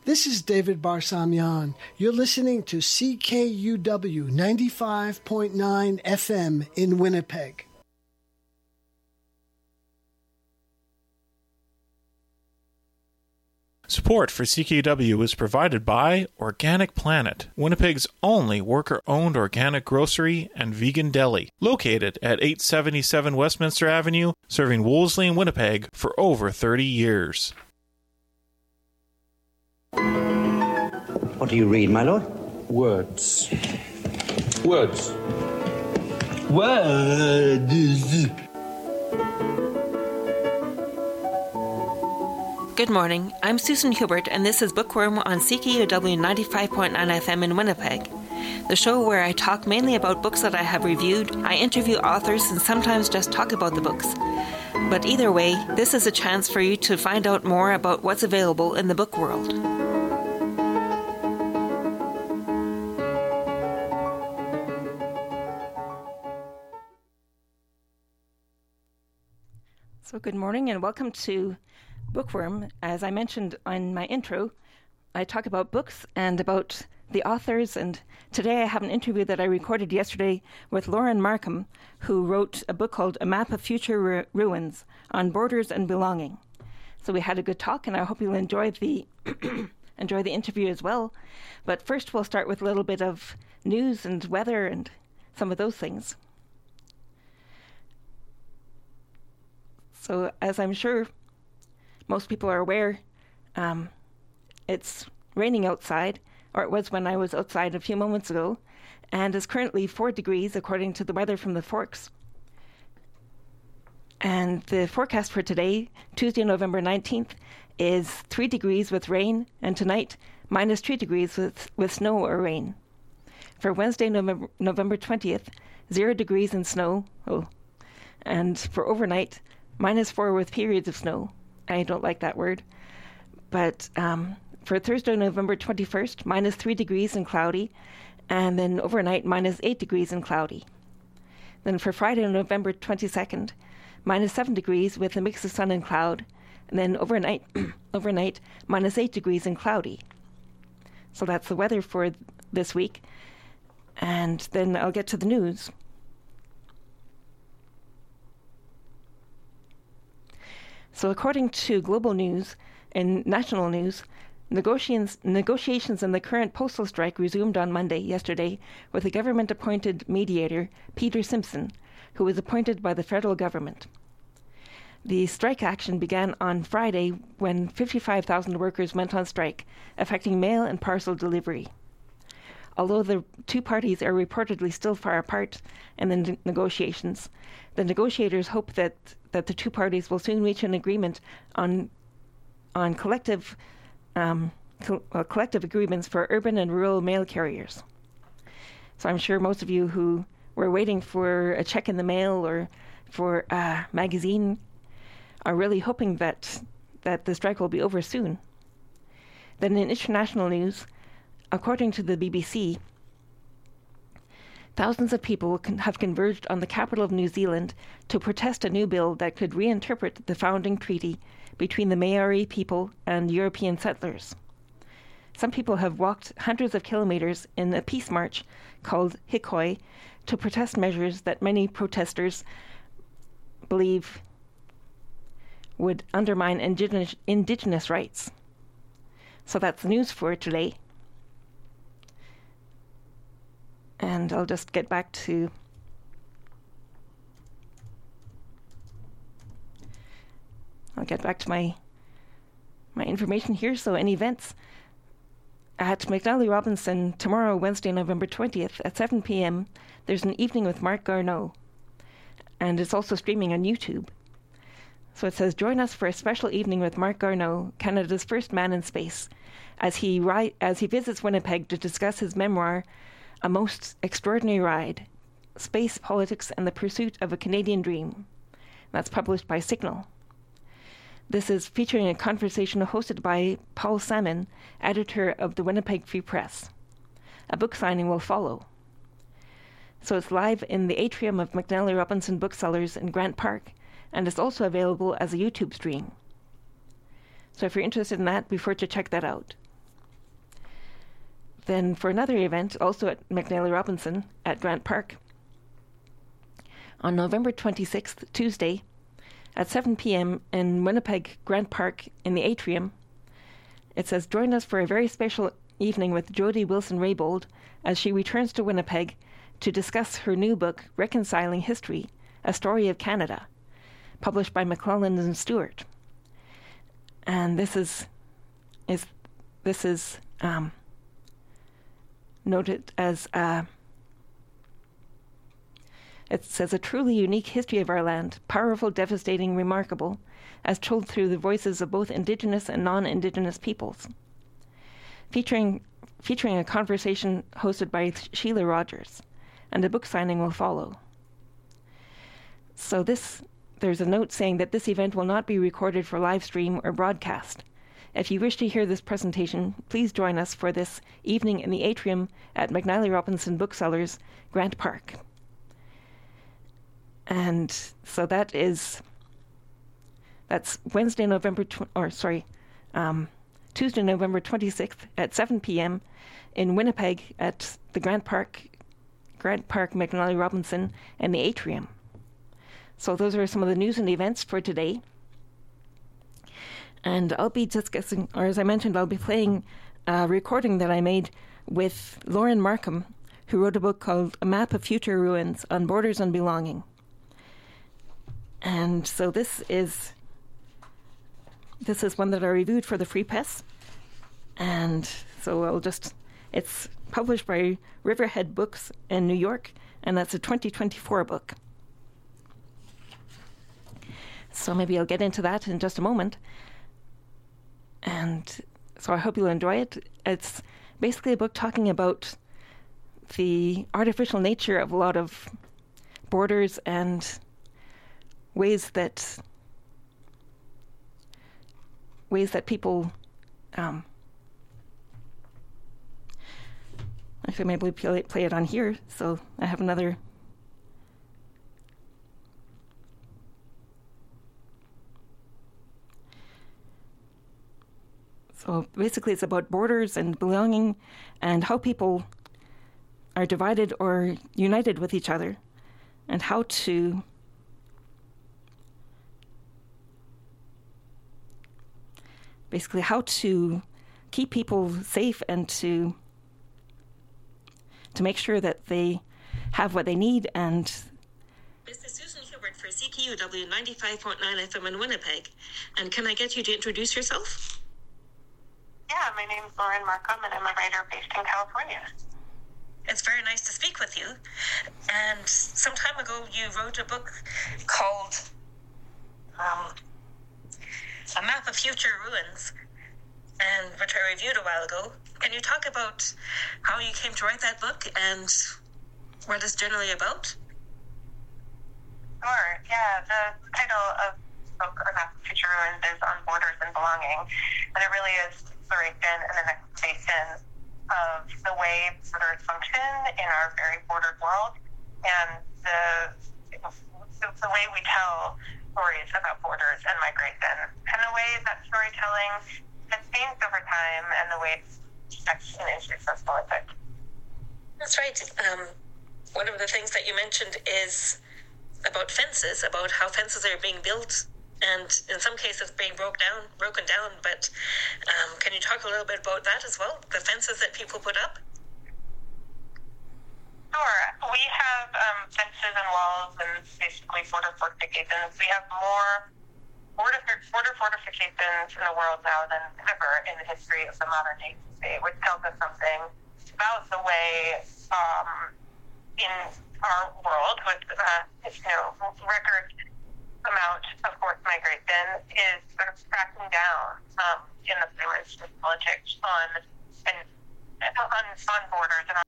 This is David Barsamian. You're listening to CKUW 95.9 FM in Winnipeg. Support for CKUW is provided by Organic Planet, Winnipeg's only worker-owned organic grocery and vegan deli, located at 877 Westminster Avenue, serving Wolseley and Winnipeg for over 30 years. What do you read, my lord? Words. Words. Words. Good morning, I'm Susan Hubert, and this is Bookworm on CKUW 95.9 FM in Winnipeg, the show where I talk mainly about books that I have reviewed. I interview authors and sometimes just talk about the books. But either way, this is a chance for you to find out more about what's available in the book world. So good morning and welcome to Bookworm. As I mentioned in my intro, I talk about books and about the authors, and today I have an interview that I recorded yesterday with Lauren Markham, who wrote a book called A Map of Future Ruins on Borders and Belonging. So we had a good talk, and I hope you'll enjoy the enjoy the interview as well. But first we'll start with a little bit of news and weather and some of those things. So as I'm sure most people are aware, it's raining outside, or it was when I was outside a few moments ago, and it's currently 4 degrees according to the weather from the Forks. And the forecast for today, Tuesday, November 19th, is 3 degrees with rain, and tonight, minus 3 degrees with snow or rain. For Wednesday, November 20th, 0 degrees and snow, and for overnight, minus 4 with periods of snow. I don't like that word. But for Thursday, November 21st, minus 3 degrees and cloudy. And then overnight, minus 8 degrees and cloudy. Then for Friday, November 22nd, minus 7 degrees with a mix of sun and cloud. And then overnight, minus 8 degrees and cloudy. So that's the weather for this week. And then I'll get to the news. So according to Global News and National News, negotiations in the current postal strike resumed on Monday, yesterday, with a government-appointed mediator, Peter Simpson, who was appointed by the federal government. The strike action began on Friday when 55,000 workers went on strike, affecting mail and parcel delivery. Although the two parties are reportedly still far apart in the negotiations, the negotiators hope that the two parties will soon reach an agreement on collective agreements for urban and rural mail carriers. So I'm sure most of you who were waiting for a check in the mail or for a magazine are really hoping that the strike will be over soon. Then in international news, according to the BBC, thousands of people have converged on the capital of New Zealand to protest a new bill that could reinterpret the founding treaty between the Maori people and European settlers. Some people have walked hundreds of kilometers in a peace march called Hikoi to protest measures that many protesters believe would undermine indigenous rights. So that's the news for today. And I'll just get back to my information here. So any events at McNally Robinson tomorrow, Wednesday, November 20th at 7 p.m. There's an evening with Mark Garneau, and it's also streaming on YouTube. So it says, join us for a special evening with Mark Garneau, Canada's first man in space, as he visits Winnipeg to discuss his memoir, A Most Extraordinary Ride, Space, Politics, and the Pursuit of a Canadian Dream. That's published by Signal. This is featuring a conversation hosted by Paul Salmon, editor of the Winnipeg Free Press. A book signing will follow. So it's live in the atrium of McNally Robinson Booksellers in Grant Park, and it's also available as a YouTube stream. So if you're interested in that, be sure to check that out. then for another event, also at McNally Robinson at Grant Park, on November 26th, Tuesday, at 7 p.m. in Winnipeg Grant Park in the atrium, it says, join us for a very special evening with Jody Wilson-Raybould as she returns to Winnipeg to discuss her new book, Reconciling History, A Story of Canada, published by McClelland and Stewart. And this is noted as it says, a truly unique history of our land, powerful, devastating, remarkable, as told through the voices of both Indigenous and non-Indigenous peoples. Featuring a conversation hosted by Sheila Rogers, and a book signing will follow. So there's a note saying that this event will not be recorded for live stream or broadcast. If you wish to hear this presentation, please join us for this evening in the atrium at McNally Robinson Booksellers, Grant Park. And so that's Tuesday, November 26th at 7 p.m. in Winnipeg at the Grant Park, McNally Robinson, and the atrium. So those are some of the news and events for today. And I'll be discussing, or as I mentioned, I'll be playing a recording that I made with Lauren Markham, who wrote a book called A Map of Future Ruins on Borders and Belonging. And so this is one that I reviewed for the Free Press. And so it's published by Riverhead Books in New York, and that's a 2024 book. So maybe I'll get into that in just a moment. And so I hope you'll enjoy it. It's basically a book talking about the artificial nature of a lot of borders and ways that people actually maybe play it on here. So I have another. So basically it's about borders and belonging and how people are divided or united with each other, and how to keep people safe and to make sure that they have what they need. And this is Susan Hubert for CKUW 95.9 FM in Winnipeg. And can I get you to introduce yourself? Yeah, my name is Lauren Markham, and I'm a writer based in California. It's very nice to speak with you. And some time ago, you wrote a book called A Map of Future Ruins, and which I reviewed a while ago. Can you talk about how you came to write that book and what it's generally about? Sure, yeah. The title of the book, A Map of Future Ruins, is On Borders and Belonging, and it really is exploration and an exploration of the way borders function in our very bordered world, and the way we tell stories about borders and migration, and the way that storytelling has changed over time, and the way it's an issue of politics. That's right. One of the things that you mentioned is about fences, about how fences are being built, and in some cases being broken down. But can you talk a little bit about that as well? The fences that people put up? Sure. We have fences and walls and basically border fortifications. We have more border fortifications in the world now than ever in the history of the modern nation state, which tells us something about the way in our world with record amount of forced migration is sort of cracking down in the privilege of politics on borders and on.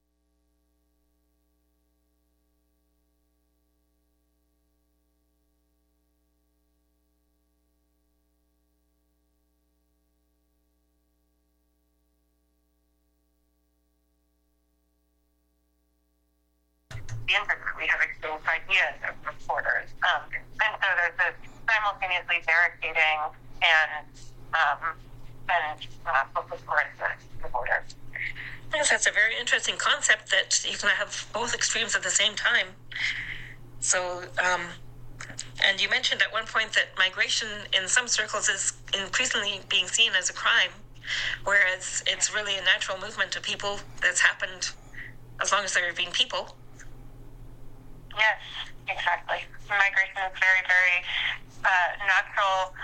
The internet, we have exchanged ideas of borders, and so there's this simultaneously barricading and focus towards the borders. Yes, that's a very interesting concept that you can have both extremes at the same time. So, and you mentioned at one point that migration in some circles is increasingly being seen as a crime, whereas it's really a natural movement of people that's happened as long as there have been people. Yes, exactly. Migration is very, very natural.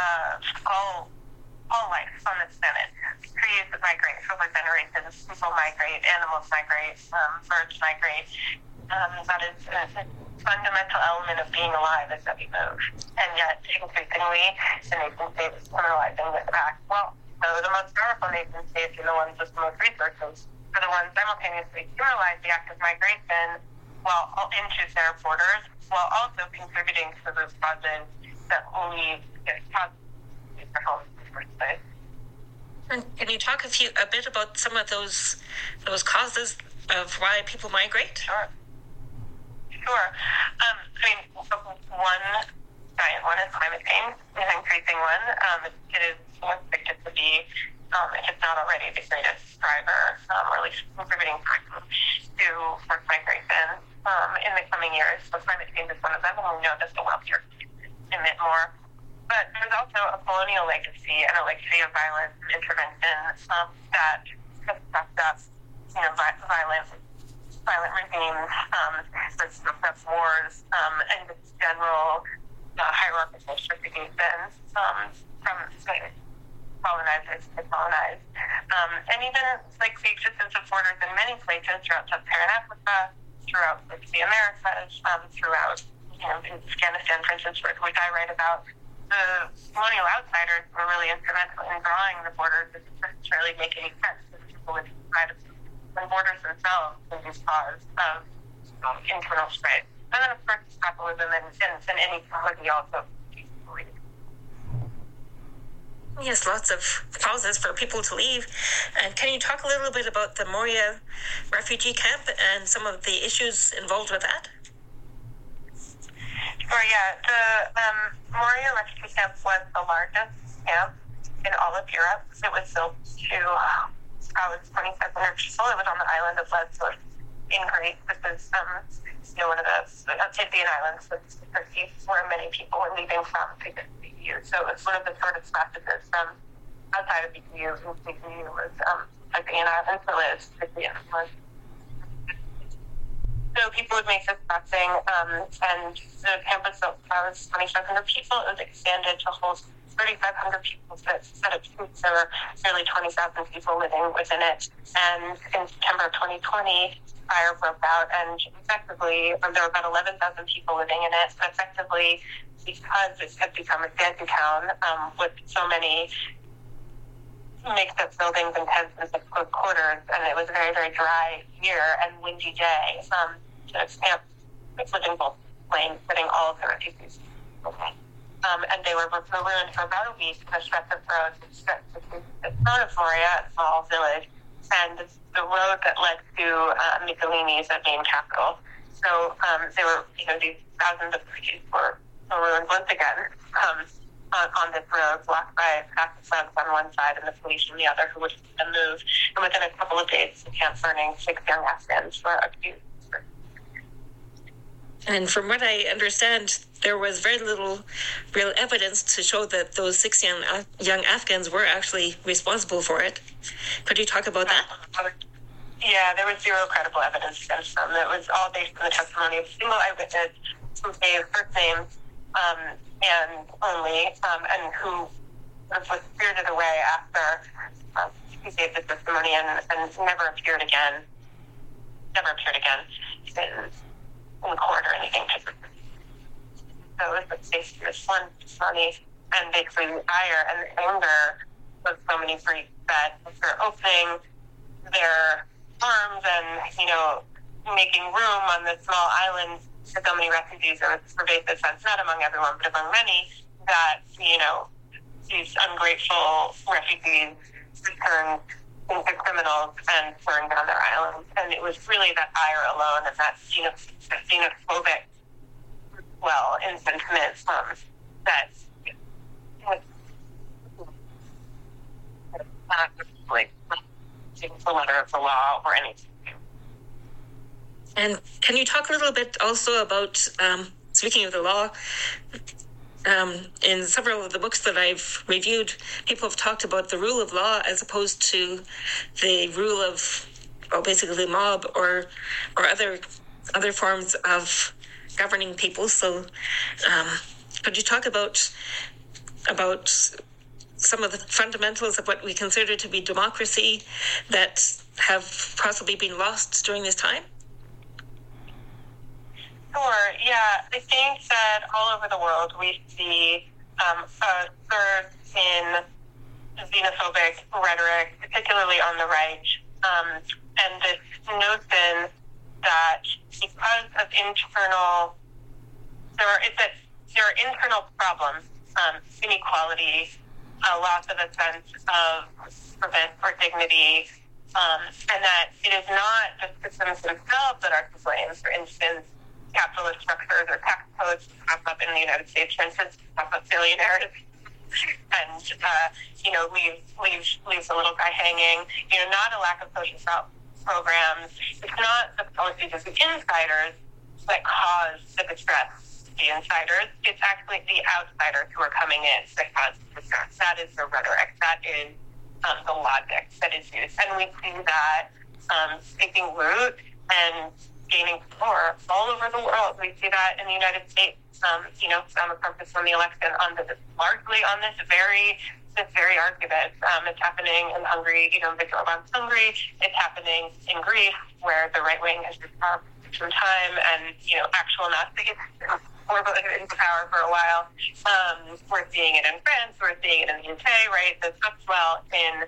All life on this planet. Trees migrate over generations. People migrate. Animals migrate. Birds migrate. That is a fundamental element of being alive, is that we move. And yet, increasingly, the nation state is criminalizing this act. Well, so the most powerful nation states are the ones with the most resources are the ones simultaneously criminalize the act of migration into their borders, while also contributing to those causes that only get caused in their homes. And can you talk a bit about some of those causes of why people migrate? Sure. One giant one is climate change, an increasing one. It is expected to be, if it's not already, the greatest driver, or at least contributing factor to forced migration in the coming years. So climate change is one of them, and we know that the wealthier emit more. But there's also a colonial legacy and a legacy of violence and intervention that has stepped up, violent regimes, that stepped up wars, and just general hierarchical segregation from colonizers to colonized. And even like the existence of borders in many places throughout Sub-Saharan Africa, throughout the Americas, throughout in Afghanistan, for instance, which I write about. The colonial outsiders were really instrumental in drawing the borders. It didn't necessarily make any sense to the people inside of them. The borders themselves can be cause of internal strife. And then, of course, capitalism and inequality also. Yes, lots of causes for people to leave. And can you talk a little bit about the Moria refugee camp and some of the issues involved with that? Sure, yeah. The Moria refugee camp was the largest camp in all of Europe. It was built to house 2,700 people. It was on the island of Lesbos in Greece. This is one of the Scythian islands with Turkey, where many people were leaving from to get to the EU. So it was one of the shortest passages from outside of the EU. The EU was Scythian island, so it's Scythian island. So people would make this crossing, and the campus built to house 2,700 people. It was expanded to hold 3,500 people instead of troops. There were nearly 20,000 people living within it. And in September of 2020, fire broke out, and effectively, there were about 11,000 people living in it. And effectively, because it had become a shanty town with so many mixed-up buildings and tents and close quarters, and it was a very, very dry year and windy day. The camp was living both planes, putting all of the refugees. And they were ruined for about a week. The stretch of roads stretched the town of Moria, a small village, and the road that led to Mytilene, the main capital. So they were, these thousands of refugees were ruined once again. On this road, blocked by traffic flags on one side and the police on the other, who would have moved. And within a couple of days, the camp burning, 6 young Afghans were accused. And from what I understand, there was very little real evidence to show that those 6 young Afghans were actually responsible for it. Could you talk about that? Yeah, there was zero credible evidence against them. It was all based on the testimony of a single eyewitness who gave first names and only, and who was spirited away after he gave the testimony and never appeared again in court or anything. So it was basically this one testimony, and basically the ire and the anger of so many Greeks that they're opening their arms and, making room on this small island for so many refugees, and it's a pervasive sense, not among everyone, but among many, that, these ungrateful refugees returned into criminals and burned down their island. And it was really that ire alone and that xenophobic, in sentiment, that was in the letter of the law or anything. And can you talk a little bit also about, speaking of the law, in several of the books that I've reviewed, people have talked about the rule of law as opposed to the rule of, basically mob or other forms of governing people. So could you talk about some of the fundamentals of what we consider to be democracy that have possibly been lost during this time? Sure, yeah. I think that all over the world we see a surge in xenophobic rhetoric, particularly on the right, and this notion that because of there are internal problems, inequality, a loss of a sense of purpose or dignity, and that it is not the systems themselves that are to blame. For instance, capitalist structures or tax codes pop up in the United States, for instance, pop up billionaires, and leaves the little guy hanging. Not a lack of social programs. It's not the policies of the insiders that cause the distress of the insiders. It's actually the outsiders who are coming in that cause the distress. That is the rhetoric. That is the logic that is used, and we see that taking root and gaining power all over the world. We see that in the United States. Donald Trump has won the election largely on this very argument. It's happening in Hungary. Viktor Orban's Hungary. It's happening in Greece, where the right wing has been power for some time, and actual Nazis were into power for a while. We're seeing it in France. We're seeing it in the UK. Right, as well in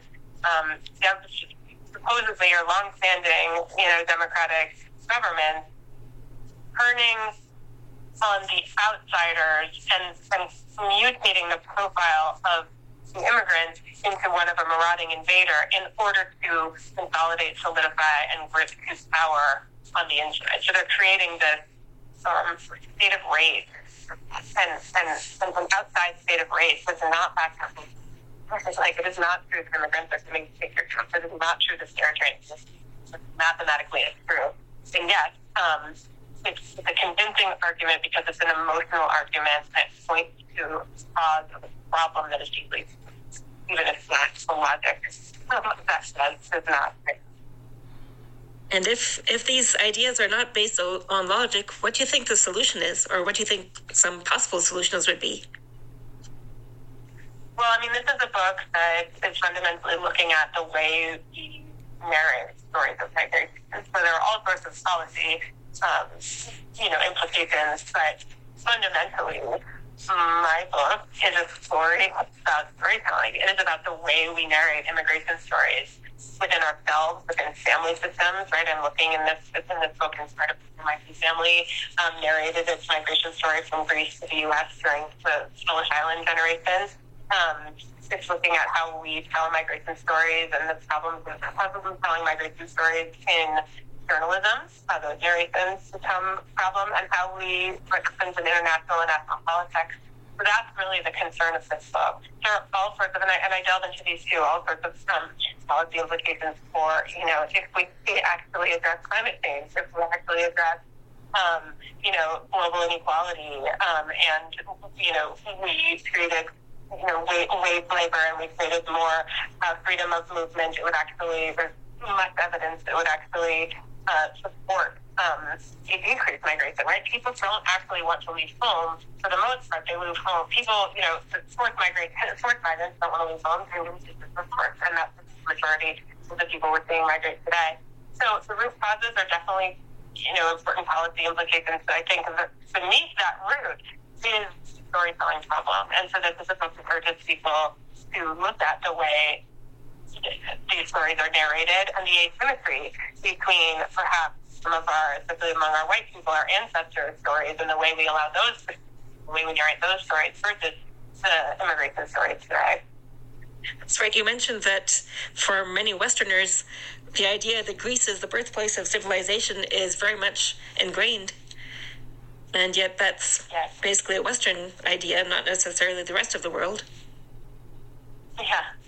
supposedly or long-standing democratic government turning on the outsiders and mutating the profile of the immigrant into one of a marauding invader in order to consolidate, solidify, and grip his power on the inside. So they're creating this state of race, and an outside state of race that's not back up. It is not true that immigrants are coming to take your job. It is not true that stereotyping mathematically is true. And yet, it's a convincing argument because it's an emotional argument that points to a cause of a problem that is deeply, even if it's not the logic that says is not. And if these ideas are not based on logic, what do you think the solution is, or what do you think some possible solutions would be? Well, this is a book that is fundamentally looking at the way we narrate stories of migration. So there are all sorts of policy, implications, but fundamentally, my book is a story about storytelling. It is about the way we narrate immigration stories within ourselves, within family systems, right? I'm looking in this book in part of my family narrated its migration story from Greece to the U.S. during the Ellis Island generation. It's looking at how we tell migration stories and the problems of telling migration stories in journalism, how those narrations become a problem, and how what happens in international and national politics. So that's really the concern of this book. There are all sorts of, and I delve into these too, all sorts of policy implications for, if we actually address climate change, if we actually address global inequality, and, we created wage labor, and we created more freedom of movement. It would actually, there's much evidence that would actually support a decreased migration, right? People don't actually want to leave home. For the most part, they leave home. People, forced migrants don't want to leave home. They leave for force, and that's the majority of the people we're seeing migrate today. So the root causes are definitely, important policy implications. So I think that beneath that root is storytelling problem. And so this is a book that urges people to look at the way these stories are narrated and the asymmetry between perhaps some of our, especially among our white people, our ancestors' stories and the way we narrate those stories versus the immigration stories today. That's right. You mentioned that for many Westerners, the idea that Greece is the birthplace of civilization is very much ingrained. And yet that's basically a Western idea, not necessarily the rest of the world. Yeah.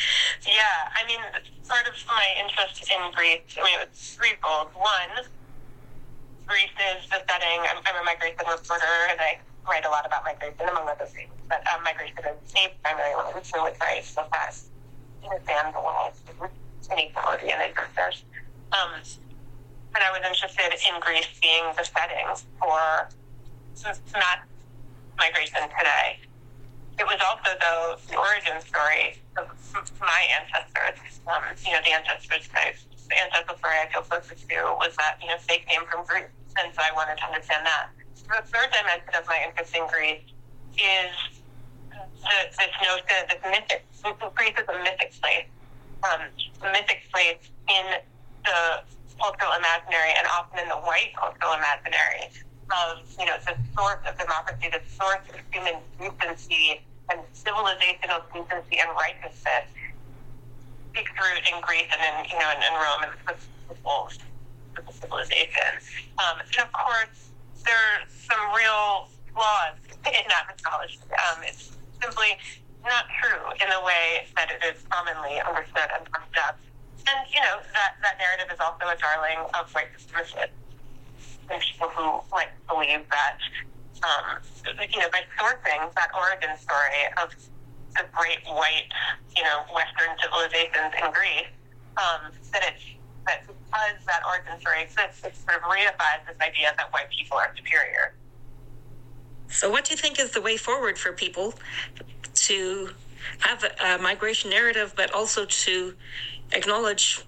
Yeah, I mean, part of my interest in Greece, it's threefold. One, Greece is the setting. I'm a migration reporter, and I write a lot about migration, among other things. But migration is a primary one through which I still have understand the laws of inequality and injustice. But I was interested in Greece being the setting for mass migration today. It was also, though, the origin story of my ancestors. The ancestral story I feel closest to was that, they came from Greece, and so I wanted to understand that. The third dimension of my interest in Greece is this notion, this mythic. Greece is a mythic place. A mythic place in the cultural imaginary, and often in the white cultural imaginary, of, the source of democracy, the source of human decency and civilizational decency and righteousness takes root in Greece and in Rome and the wolves of the civilization. And of course, there are some real flaws in that mythology. It's simply not true in the way that it is commonly understood and pumped up. And, that narrative is also a darling of white supremacists and people who believe that, by sourcing that origin story of the great white, Western civilizations in Greece, that because that origin story exists, it sort of reifies this idea that white people are superior. So what do you think is the way forward for people to have a migration narrative, but also to acknowledge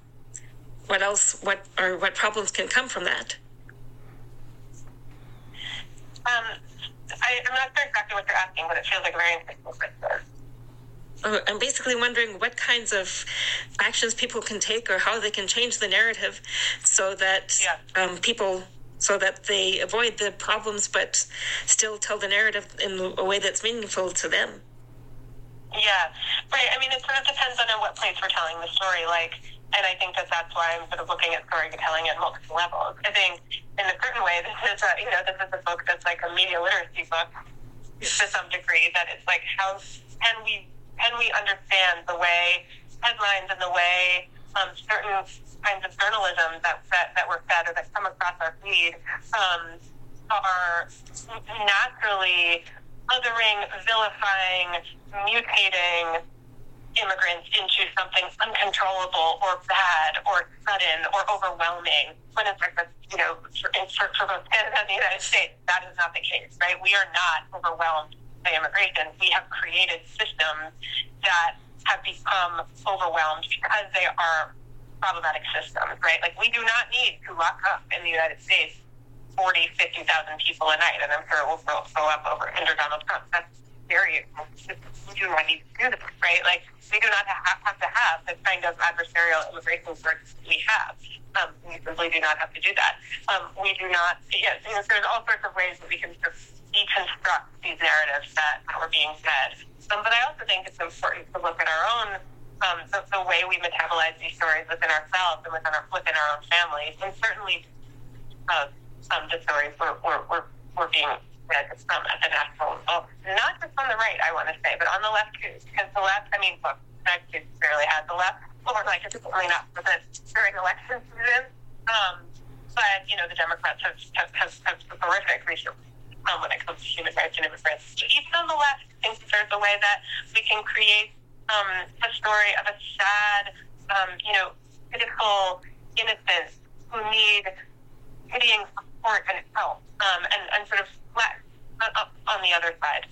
what problems can come from that? I'm not sure exactly what you're asking, but it feels like a very interesting question. I'm basically wondering what kinds of actions people can take or how they can change the narrative so that so that they avoid the problems but still tell the narrative in a way that's meaningful to them. Yeah, right. I mean, it sort of depends on what place we're telling the story, and I think that's why I'm sort of looking at storytelling at multiple levels. I think in a certain way, this is a book that's like a media literacy book to some degree, that it's like, how can we understand the way headlines and the way certain kinds of journalism that we're fed or that come across our feed are naturally othering, vilifying, mutating immigrants into something uncontrollable or bad or sudden or overwhelming, when in fact, for both Canada and the United States, that is not the case, right? We are not overwhelmed by immigration. We have created systems that have become overwhelmed because they are problematic systems, right? We do not need to lock up in the United States 40, 50,000 people a night, and I'm sure it will go up under Donald Trump. That's very, we do not need to do this, right? We do not have to have the kind of adversarial immigration courts we have. We simply do not have to do that. We do not, there's all sorts of ways that we can sort of deconstruct these narratives that we're being fed. But I also think it's important to look at our own, the way we metabolize these stories within ourselves and within our own families. And certainly, the stories we're being read at the national level. Not just on the right, I want to say, but on the left too. Because the left, the United States barely has the left, it's certainly not present during election season. But, the Democrats have horrific research when it comes to human rights and immigrants. Even on the left, I think there's a way that we can create a story of a sad, pitiful innocents who need pitying support and help, and sort of flat on the other side.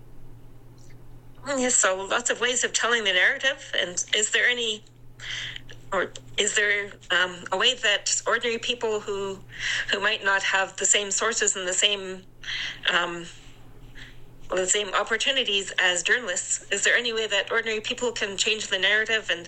Yes, so lots of ways of telling the narrative. And is there a way that ordinary people who might not have the same sources and the same opportunities as journalists, is there any way that ordinary people can change the narrative and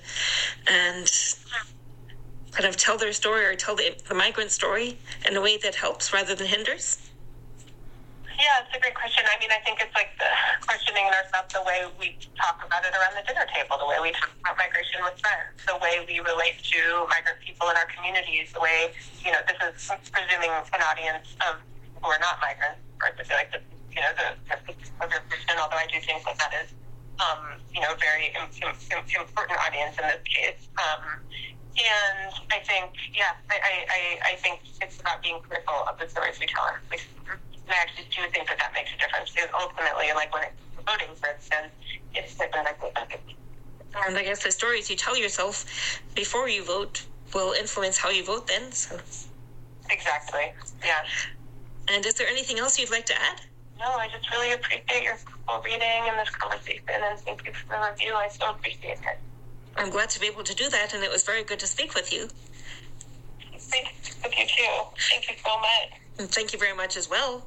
kind of tell their story or tell the migrant story in a way that helps rather than hinders? Yeah, it's a great question. I think it's like the questioning in ourselves, the way we talk about it around the dinner table, the way we talk about migration with friends, the way we relate to migrant people in our communities, the way, this is presuming an audience of who are not migrants, right? I feel like the of your fiction, although I do think that is very important audience in this case. And I think, I think it's about being critical of the stories we tell. And I actually do think that makes a difference, because ultimately, like when it comes to voting, for instance, it's different. And I guess the stories you tell yourself before you vote will influence how you vote then. So. Exactly, yeah. And is there anything else you'd like to add? No, I just really appreciate your reading and this conversation, and thank you for the review. I so appreciate it. I'm glad to be able to do that, and it was very good to speak with you. Thank you too. Thank you so much. And thank you very much as well.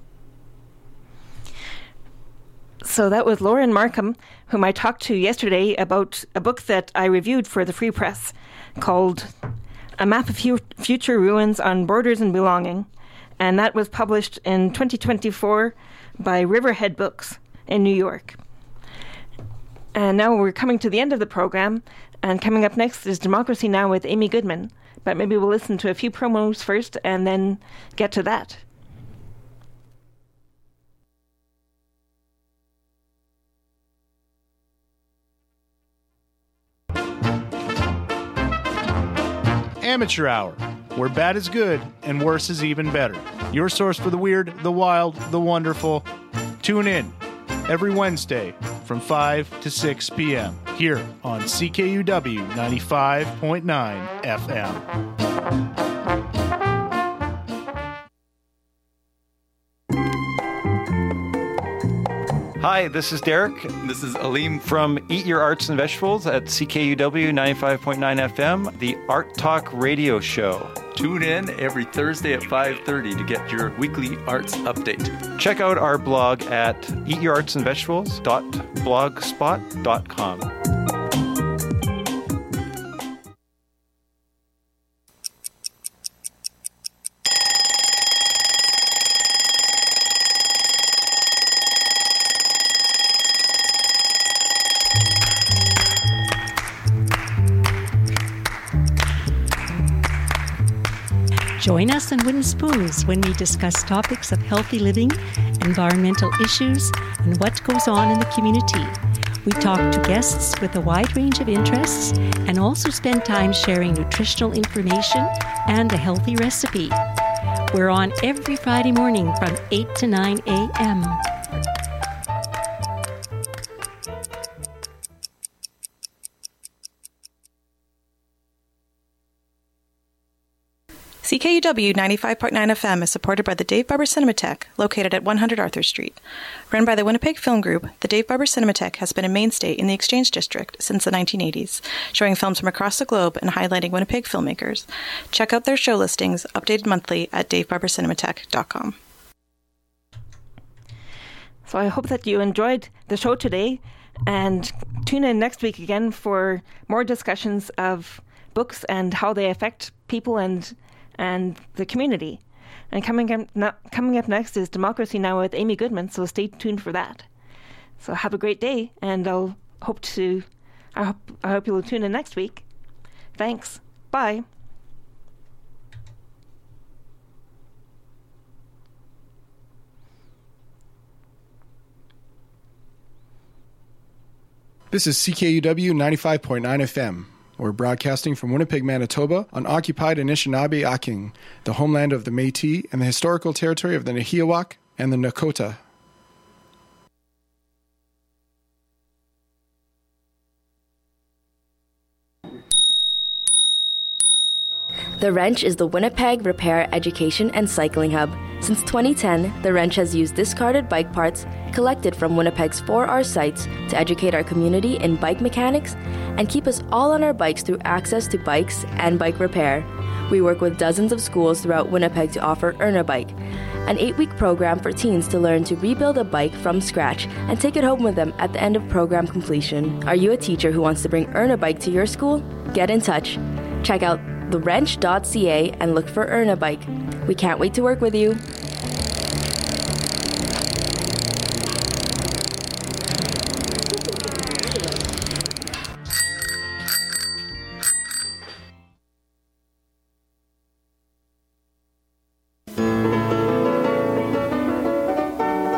So that was Lauren Markham, whom I talked to yesterday about a book that I reviewed for the Free Press called A Map of Future Ruins on Borders and Belonging. And that was published in 2024 by Riverhead Books in New York. And now we're coming to the end of the program, and coming up next is Democracy Now! With Amy Goodman. But maybe we'll listen to a few promos first and then get to that. Amateur Hour, where bad is good and worse is even better. Your source for the weird, the wild, the wonderful. Tune in every Wednesday from 5 to 6 p.m. here on CKUW 95.9 FM. Hi, this is Derek. This is Aleem from Eat Your Arts and Vegetables at CKUW 95.9 FM, the Art Talk radio show. Tune in every Thursday at 5:30 to get your weekly arts update. Check out our blog at eatyourartsandvegetables.blogspot.com. Join us on Wooden Spoons when we discuss topics of healthy living, environmental issues, and what goes on in the community. We talk to guests with a wide range of interests and also spend time sharing nutritional information and a healthy recipe. We're on every Friday morning from 8 to 9 a.m. CKUW 95.9 FM is supported by the Dave Barber Cinematheque, located at 100 Arthur Street. Run by the Winnipeg Film Group, the Dave Barber Cinematheque has been a mainstay in the Exchange District since the 1980s, showing films from across the globe and highlighting Winnipeg filmmakers. Check out their show listings, updated monthly at davebarbercinematheque.com. So I hope that you enjoyed the show today, and tune in next week again for more discussions of books and how they affect people and the community. And coming up next is Democracy Now! With Amy Goodman, so stay tuned for that. So have a great day, and I hope you'll tune in next week. Thanks. Bye. This is CKUW 95.9 FM. We're broadcasting from Winnipeg, Manitoba, on occupied Anishinaabe-Aking, the homeland of the Métis and the historical territory of the Nahiawak and the Nakota. The Wrench is the Winnipeg Repair, Education and Cycling Hub. Since 2010, The Wrench has used discarded bike parts collected from Winnipeg's 4R sites to educate our community in bike mechanics and keep us all on our bikes through access to bikes and bike repair. We work with dozens of schools throughout Winnipeg to offer Earn a Bike, an 8-week program for teens to learn to rebuild a bike from scratch and take it home with them at the end of program completion. Are you a teacher who wants to bring Earn a Bike to your school? Get in touch. Check out thewrench.ca and look for Earn a Bike. We can't wait to work with you.